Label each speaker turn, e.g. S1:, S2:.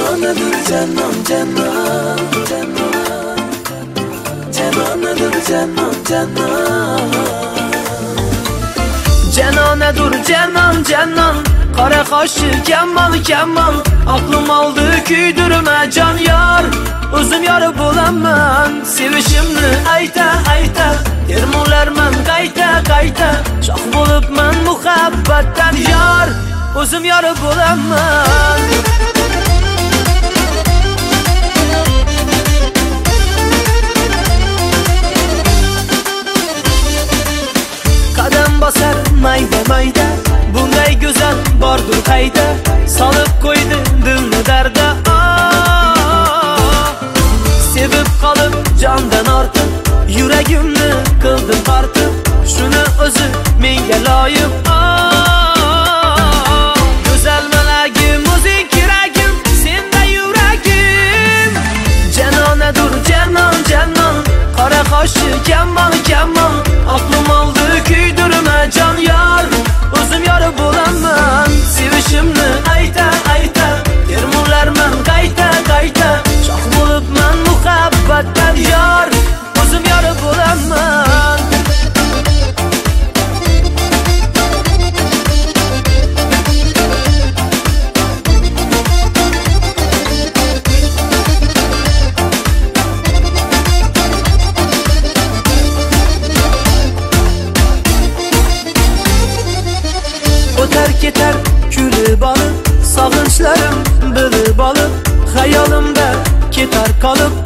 S1: Canonadır canon canon canon, canonadır canon canon, canonadır canon canon. Qara qoshli kamol kamol, aqlim oldi kuydirma jon yor. O'zim yori bo'laman, sevishimni ayta ayta, ermonlarman qayta qayta, shoh bo'libman muhabbatdan yor. O'zim yori bo'laman. Qadam bosar mayda mayda, bunday go'zal bordur qayda, solib qo'ydi dilni darda. Sevib qolib jondan ortib, yuragimni qildim tortib, shuni o'zi menga loyiq. Go'zal malagim, o'zing keragim, senda yuragim. Janonadur janon janon, qora qoshli kamol kamol, aqlim oldi kuydirma jon yor. O'zim yori bo'laman, sevishimni ayta ayta, ermonlarman qayta qayta, shoh bo'libman muhabbatdan yor. O'zim yori bo'laman. O'tar ketar kulib olib, sog'inchlarim bilib olib, xayolimda ketar qolib.